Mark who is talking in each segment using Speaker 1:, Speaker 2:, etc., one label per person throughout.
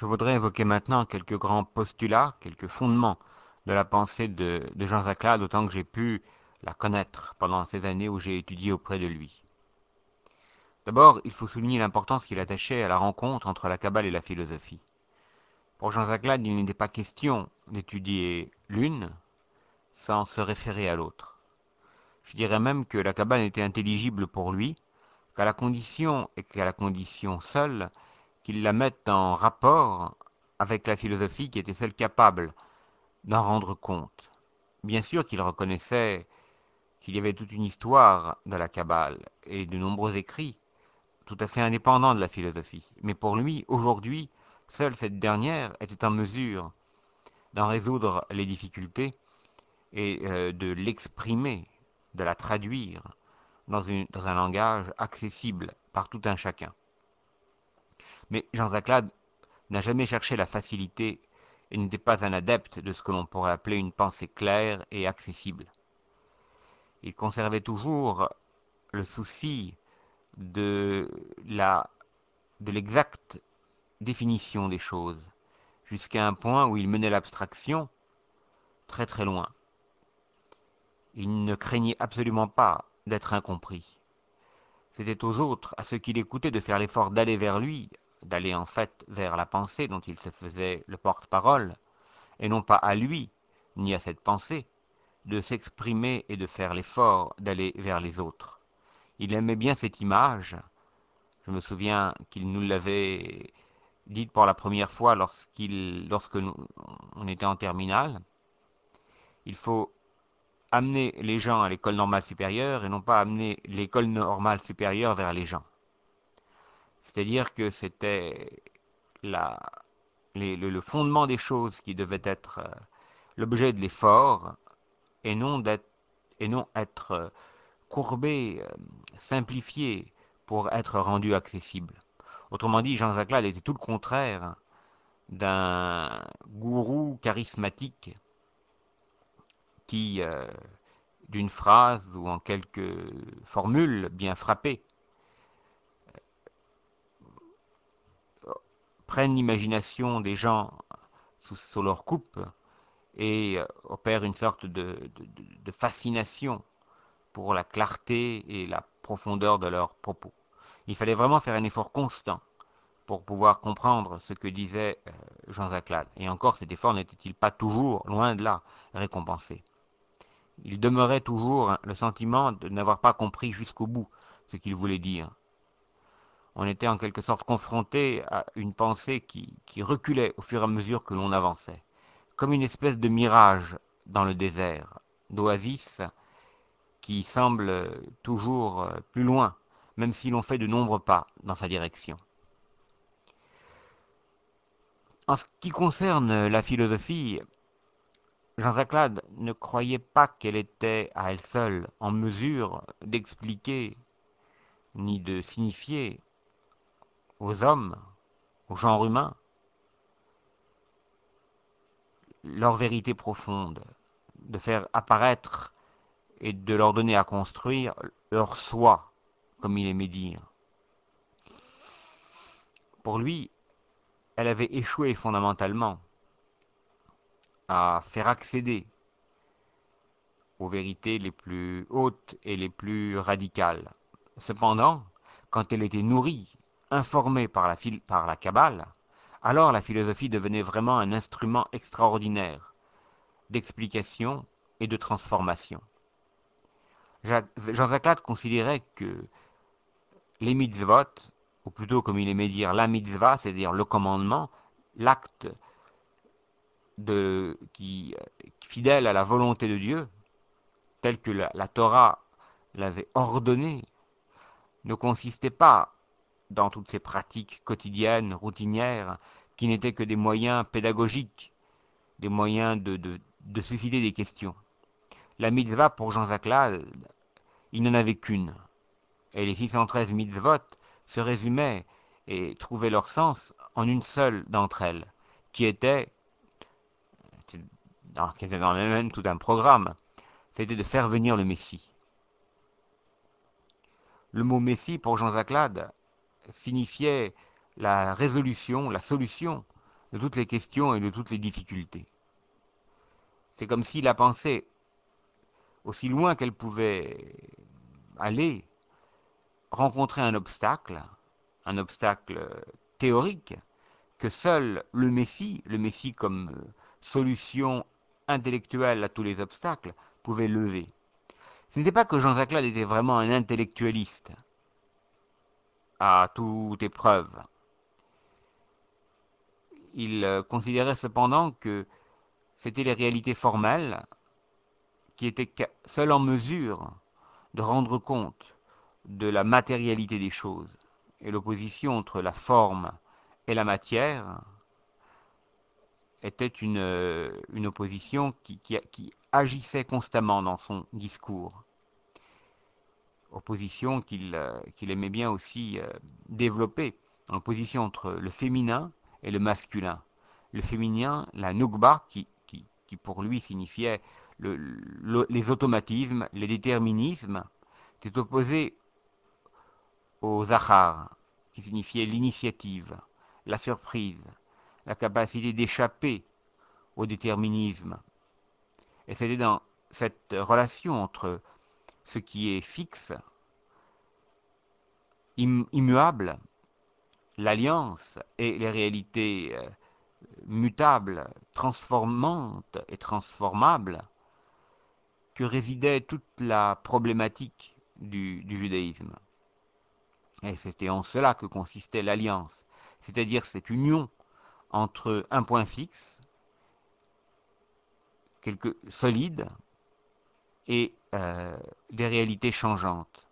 Speaker 1: Je voudrais évoquer maintenant quelques grands postulats, quelques fondements de la pensée de Jean Zacla, d'autant que j'ai pu la connaître pendant ces années où j'ai étudié auprès de lui. D'abord, il faut souligner l'importance qu'il attachait à la rencontre entre la Kabbale et la philosophie. Pour Jean Zaclade, il n'était pas question d'étudier l'une sans se référer à l'autre. Je dirais même que la Kabbale n'était intelligible pour lui qu'à la condition, et qu'à la condition seule, qu'il la mette en rapport avec la philosophie qui était celle capable d'en rendre compte. Bien sûr qu'il reconnaissait qu'il y avait toute une histoire de la Kabbale et de nombreux écrits tout à fait indépendants de la philosophie. Mais pour lui, aujourd'hui, seule cette dernière était en mesure d'en résoudre les difficultés et de l'exprimer, de la traduire dans un langage accessible par tout un chacun. Mais Jean Zaclade n'a jamais cherché la facilité et n'était pas un adepte de ce que l'on pourrait appeler une pensée claire et accessible. Il conservait toujours le souci de la de l'exacte définition des choses, jusqu'à un point où il menait l'abstraction très très loin. Il ne craignait absolument pas d'être incompris. C'était aux autres, à ceux qui l'écoutaient, de faire l'effort d'aller vers lui, d'aller en fait vers la pensée dont il se faisait le porte-parole, et non pas à lui, ni à cette pensée, de s'exprimer et de faire l'effort d'aller vers les autres. Il aimait bien cette image. Je me souviens qu'il nous l'avait dite pour la première fois lorsque on était en terminale. Il faut amener les gens à l'école normale supérieure et non pas amener l'école normale supérieure vers les gens. C'est-à-dire que c'était la, le fondement des choses qui devait être l'objet de l'effort et et non être courbé, simplifié pour être rendu accessible. Autrement dit, Jean Zaclade était tout le contraire d'un gourou charismatique qui, d'une phrase ou en quelques formules bien frappées, prennent l'imagination des gens sous leur coupe et opèrent une sorte de fascination pour la clarté et la profondeur de leurs propos. Il fallait vraiment faire un effort constant pour pouvoir comprendre ce que disait Jean Zaclade. Et encore, cet effort n'était-il pas toujours, loin de là, récompensé. Il demeurait toujours le sentiment de n'avoir pas compris jusqu'au bout ce qu'il voulait dire. On était en quelque sorte confronté à une pensée qui reculait au fur et à mesure que l'on avançait, comme une espèce de mirage dans le désert, d'oasis qui semble toujours plus loin, même si l'on fait de nombreux pas dans sa direction. En ce qui concerne la philosophie, Jean Zaclade ne croyait pas qu'elle était à elle seule en mesure d'expliquer ni de signifier aux hommes, au genre humain, leur vérité profonde, de faire apparaître et de leur donner à construire leur soi, comme il aimait dire. Pour lui, elle avait échoué fondamentalement à faire accéder aux vérités les plus hautes et les plus radicales. Cependant, quand elle était nourrie, informée par la Kabbale, alors la philosophie devenait vraiment un instrument extraordinaire d'explication et de transformation. Jean Zaclade considérait que les mitzvot, ou plutôt comme il aimait dire la mitzvah, c'est-à-dire le commandement, l'acte fidèle à la volonté de Dieu, tel que la Torah l'avait ordonné, ne consistait pas dans toutes ces pratiques quotidiennes, routinières, qui n'étaient que des moyens pédagogiques, des moyens de susciter des questions. La mitzvah, pour Jean Zaclade, il n'en avait qu'une. Et les 613 mitzvot se résumaient et trouvaient leur sens en une seule d'entre elles, qui était, qui était dans même tout un programme, c'était de faire venir le Messie. Le mot Messie, pour Jean Zaclade, signifiait la résolution, la solution de toutes les questions et de toutes les difficultés. C'est comme si la pensée, aussi loin qu'elle pouvait aller, rencontrait un obstacle théorique, que seul le Messie comme solution intellectuelle à tous les obstacles, pouvait lever. Ce n'était pas que Jean Zaclade était vraiment un intellectualiste à toute épreuve. Il considérait cependant que c'était les réalités formelles qui étaient seules en mesure de rendre compte de la matérialité des choses. Et l'opposition entre la forme et la matière était une opposition qui agissait constamment dans son discours. Opposition qu'il aimait bien aussi développer, en opposition entre le féminin et le masculin. Le féminin, la nukba, qui pour lui signifiait les automatismes, les déterminismes, était opposé au zahar, qui signifiait l'initiative, la surprise, la capacité d'échapper au déterminisme. Et c'était dans cette relation entre ce qui est fixe, immuable, l'alliance et les réalités mutables, transformantes et transformables, que résidait toute la problématique du judaïsme. Et c'était en cela que consistait l'alliance, c'est-à-dire cette union entre un point fixe, solide, et des réalités changeantes.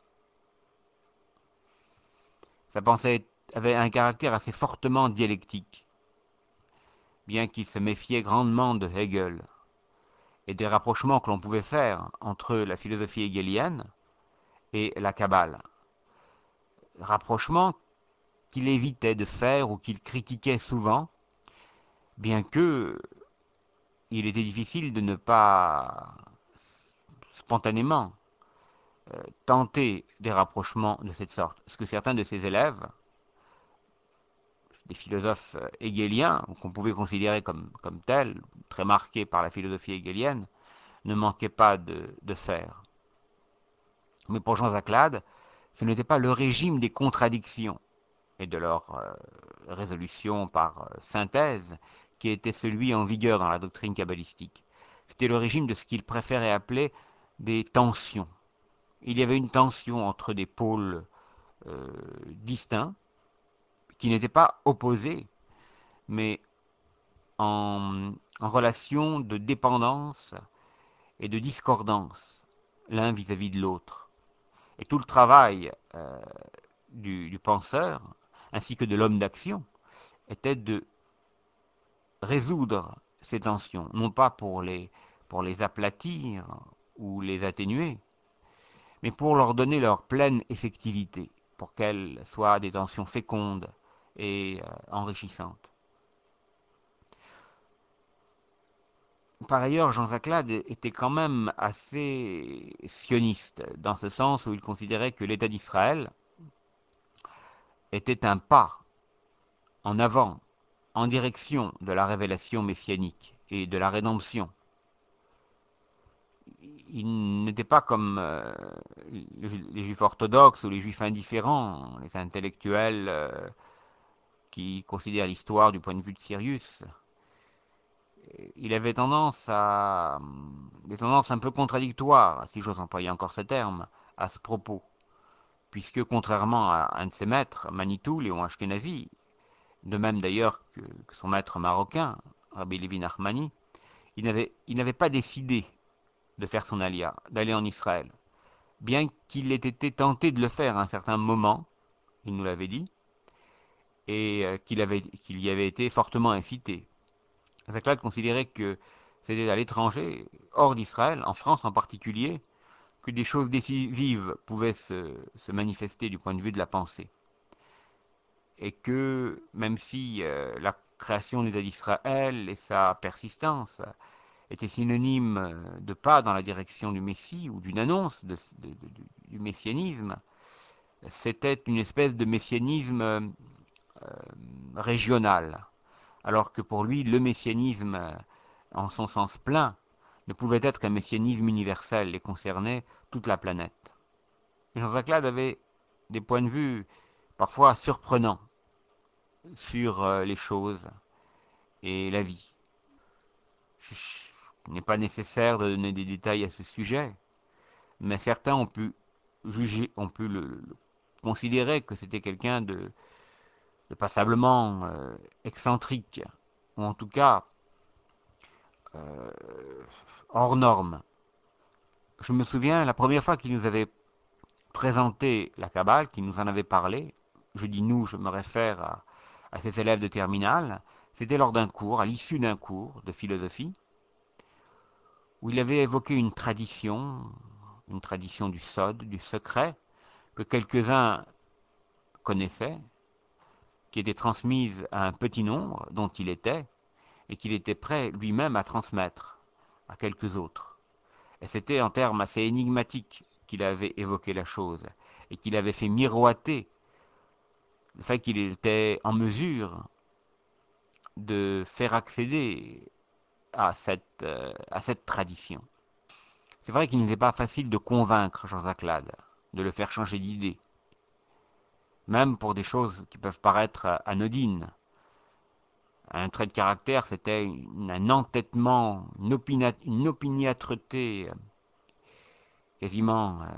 Speaker 1: Sa pensée avait un caractère assez fortement dialectique, bien qu'il se méfiait grandement de Hegel et des rapprochements que l'on pouvait faire entre la philosophie hegelienne et la Kabbale. Rapprochements qu'il évitait de faire ou qu'il critiquait souvent, bien que il était difficile de ne pas spontanément tenter des rapprochements de cette sorte. Ce que certains de ses élèves, des philosophes hegeliens, qu'on pouvait considérer comme tels, très marqués par la philosophie hegelienne, ne manquaient pas de faire. Mais pour Jean Zaclade, ce n'était pas le régime des contradictions et de leur résolution par synthèse qui était celui en vigueur dans la doctrine kabbalistique. C'était le régime de ce qu'il préférait appeler des tensions. Il y avait une tension entre des pôles distincts, qui n'étaient pas opposés, mais en relation de dépendance et de discordance l'un vis-à-vis de l'autre. Et tout le travail du penseur, ainsi que de l'homme d'action, était de résoudre ces tensions, non pas pour les aplatir ou les atténuer, mais pour leur donner leur pleine effectivité, pour qu'elles soient des tensions fécondes et enrichissantes. Par ailleurs, Jean Zaclade était quand même assez sioniste, dans ce sens où il considérait que l'État d'Israël était un pas en avant, en direction de la révélation messianique et de la rédemption. Il n'était pas comme les juifs orthodoxes ou les juifs indifférents, les intellectuels qui considèrent l'histoire du point de vue de Sirius. Il avait des tendances un peu contradictoires, si j'ose employer encore ce terme, à ce propos, puisque contrairement à un de ses maîtres, Manitou, Léon Ashkenazi, de même d'ailleurs que son maître marocain, Rabbi Levi Nachmani, il n'avait pas décidé de faire son alia, d'aller en Israël, bien qu'il ait été tenté de le faire à un certain moment, il nous l'avait dit, et qu'il y avait été fortement incité. Zaclade considérait que c'était à l'étranger, hors d'Israël, en France en particulier, que des choses décisives pouvaient se manifester du point de vue de la pensée. Et que même si la création de l'État d'Israël et sa persistance étaient synonymes de pas dans la direction du Messie ou d'une annonce du messianisme, c'était une espèce de messianisme régional, alors que pour lui, le messianisme, en son sens plein, ne pouvait être qu'un messianisme universel et concernait toute la planète. Jean-Jacques Lade avait des points de vue parfois surprenants sur les choses et la vie. Il n'est pas nécessaire de donner des détails à ce sujet, mais certains ont pu juger, ont pu le considérer que c'était quelqu'un de passablement excentrique, ou en tout cas hors norme. Je me souviens, la première fois qu'il nous avait présenté la Kabbale, qu'il nous en avait parlé, je dis nous, je me réfère à ses élèves de terminale, c'était lors d'un cours, à l'issue d'un cours de philosophie, où il avait évoqué une tradition du Sod, du secret, que quelques-uns connaissaient, qui était transmise à un petit nombre dont il était, et qu'il était prêt lui-même à transmettre à quelques autres. Et c'était en termes assez énigmatiques qu'il avait évoqué la chose, et qu'il avait fait miroiter le fait qu'il était en mesure de faire accéder à cette tradition. C'est vrai qu'il n'était pas facile de convaincre Jean-Jacques Lade, de le faire changer d'idée, même pour des choses qui peuvent paraître anodines. Un trait de caractère, c'était un entêtement, une opiniâtreté quasiment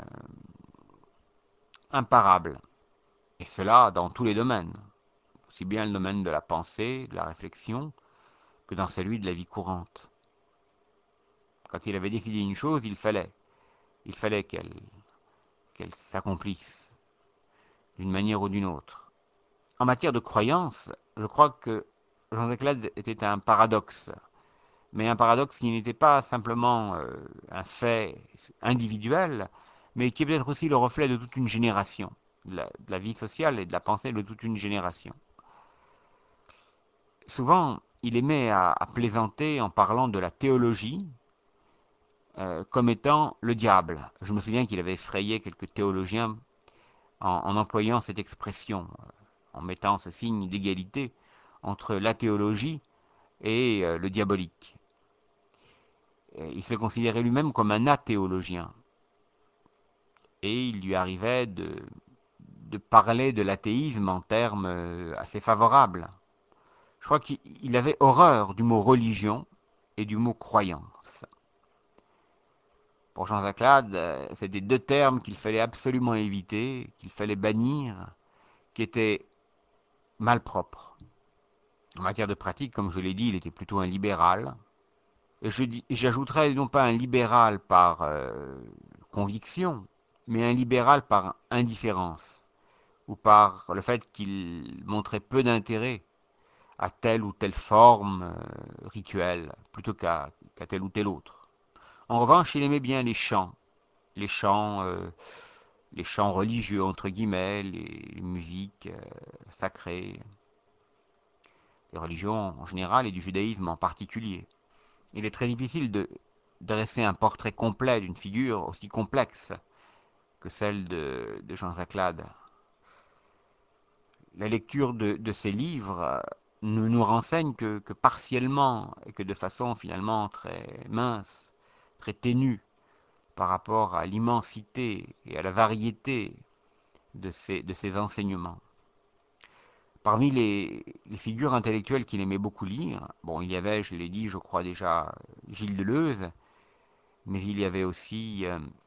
Speaker 1: imparable. Et cela dans tous les domaines, aussi bien le domaine de la pensée, de la réflexion, que dans celui de la vie courante. Quand il avait décidé une chose, il fallait qu'elle s'accomplisse d'une manière ou d'une autre. En matière de croyance, je crois que Jean-Jacques Lade était un paradoxe, mais un paradoxe qui n'était pas simplement un fait individuel, mais qui est peut-être aussi le reflet de toute une génération, de la vie sociale et de la pensée de toute une génération. Souvent, il aimait à plaisanter en parlant de la théologie comme étant le diable. Je me souviens qu'il avait effrayé quelques théologiens en employant cette expression, en mettant ce signe d'égalité entre la théologie et le diabolique. Il se considérait lui-même comme un athéologien. Et il lui arrivait de parler de l'athéisme en termes assez favorables. Je crois qu'il avait horreur du mot religion et du mot croyance. Pour Jean-Jacques Lade, c'était deux termes qu'il fallait absolument éviter, qu'il fallait bannir, qui étaient malpropres. En matière de pratique, comme je l'ai dit, il était plutôt un libéral. Et j'ajouterais non pas un libéral par conviction, mais un libéral par indifférence, ou par le fait qu'il montrait peu d'intérêt à telle ou telle forme rituelle, plutôt qu'à telle ou telle autre. En revanche, il aimait bien les chants, euh, les chants religieux, entre guillemets, les musiques sacrées, les religions en général et du judaïsme en particulier. Il est très difficile de dresser un portrait complet d'une figure aussi complexe que celle de Jean-Jacques Lade. La lecture de ces livres ne nous renseigne que partiellement et que de façon finalement très mince, très ténue par rapport à l'immensité et à la variété de ces enseignements. Parmi les figures intellectuelles qu'il aimait beaucoup lire, bon, il y avait, je l'ai dit, je crois déjà, Gilles Deleuze, mais il y avait aussi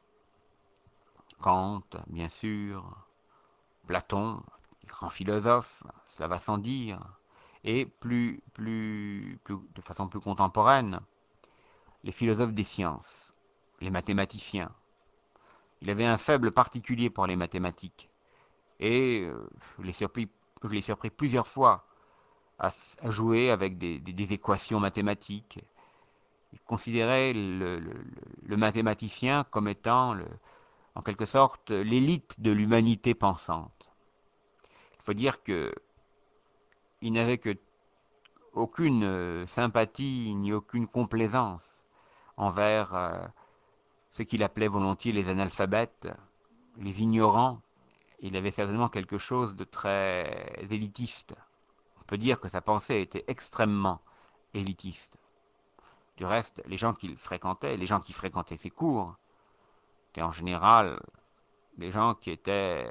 Speaker 1: Kant, bien sûr, Platon, grand philosophe, cela va sans dire, et de façon plus contemporaine, les philosophes des sciences, les mathématiciens. Il avait un faible particulier pour les mathématiques, et je l'ai surpris plusieurs fois à jouer avec des équations mathématiques. Il considérait le mathématicien comme étant, en quelque sorte, l'élite de l'humanité pensante. Il faut dire qu'il n'avait que aucune sympathie ni aucune complaisance envers ce qu'il appelait volontiers les analphabètes, les ignorants. Il avait certainement quelque chose de très élitiste, On peut dire que sa pensée était extrêmement élitiste. Du reste, les gens qui fréquentaient ses cours, étaient en général des gens qui étaient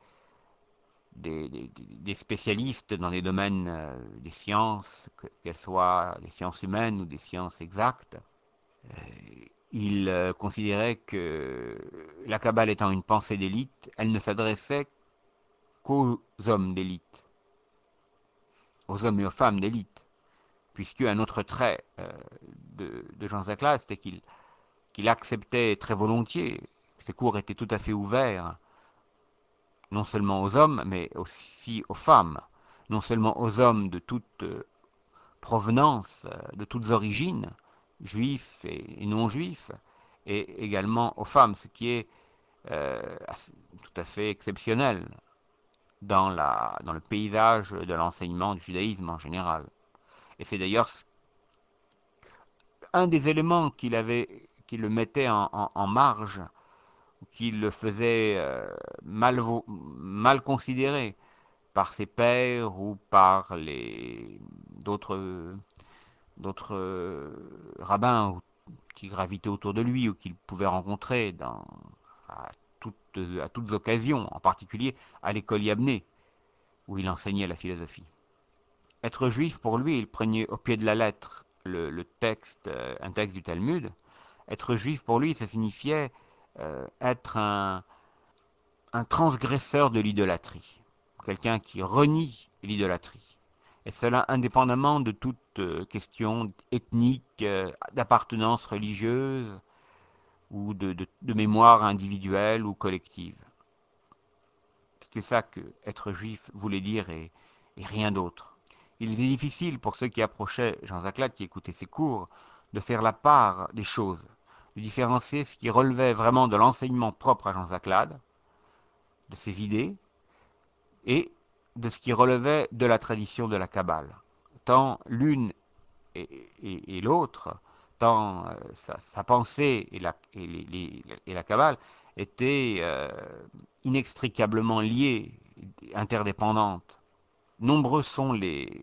Speaker 1: des spécialistes dans les domaines des sciences, qu'elles soient des sciences humaines ou des sciences exactes. Il considérait que la Kabbale étant une pensée d'élite, elle ne s'adressait qu'aux hommes d'élite, aux hommes et aux femmes d'élite, puisque un autre trait de Jean Zacla, c'était qu'il acceptait très volontiers, ses cours étaient tout à fait ouverts, non seulement aux hommes, mais aussi aux femmes, non seulement aux hommes de toute provenance, de toutes origines, juifs et non-juifs, et également aux femmes, ce qui est tout à fait exceptionnel dans le paysage de l'enseignement du judaïsme en général. Et c'est d'ailleurs un des éléments qui le mettait en marge, qui le faisait mal considéré par ses pairs ou par les d'autres rabbins qui gravitaient autour de lui ou qu'il pouvait rencontrer à, à toutes occasions, en particulier à l'école Yabné, où il enseignait la philosophie. Être juif, pour lui, il prenait au pied de la lettre le texte, un texte du Talmud. Être juif, pour lui, ça signifiait être un transgresseur de l'idolâtrie, quelqu'un qui renie l'idolâtrie. Et cela indépendamment de toute question ethnique, d'appartenance religieuse ou de mémoire individuelle ou collective. C'était ça que être juif voulait dire et rien d'autre. Il était difficile pour ceux qui approchaient Jean Zaclade, qui écoutaient ses cours, de faire la part des choses, de différencier ce qui relevait vraiment de l'enseignement propre à Jean Zaclade, de ses idées, et de ce qui relevait de la tradition de la Kabbale. Tant l'une et l'autre, tant sa pensée et la Kabbale étaient inextricablement liées, interdépendantes. Nombreux sont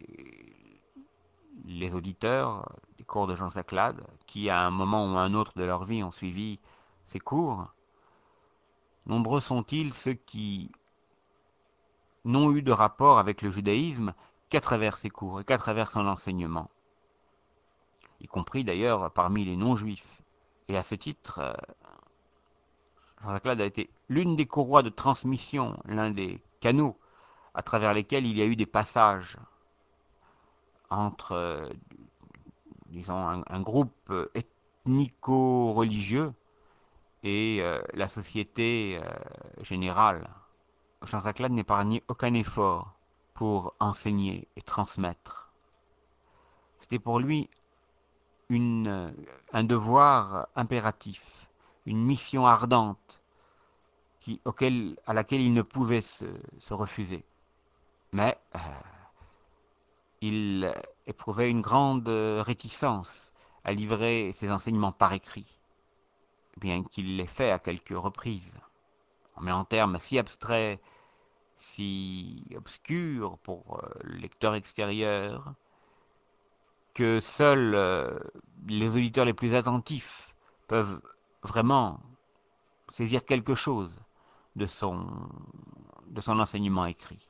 Speaker 1: les auditeurs des cours de Jean Saclade qui, à un moment ou à un autre de leur vie, ont suivi ces cours. Nombreux sont-ils ceux qui n'ont eu de rapport avec le judaïsme qu'à travers ses cours et qu'à travers son enseignement, y compris d'ailleurs parmi les non-juifs. Et à ce titre, Jean Saclade a été l'une des courroies de transmission, l'un des canaux à travers lesquels il y a eu des passages entre, disons, un groupe ethnico-religieux et la société générale. Jean Saclade n'épargnait aucun effort pour enseigner et transmettre. C'était pour lui une, un devoir impératif, une mission ardente à laquelle il ne pouvait se refuser. Mais il éprouvait une grande réticence à livrer ses enseignements par écrit, bien qu'il l'ait fait à quelques reprises, mais en termes si abstraits, si obscurs pour le lecteur extérieur, que seuls les auditeurs les plus attentifs peuvent vraiment saisir quelque chose de son enseignement écrit.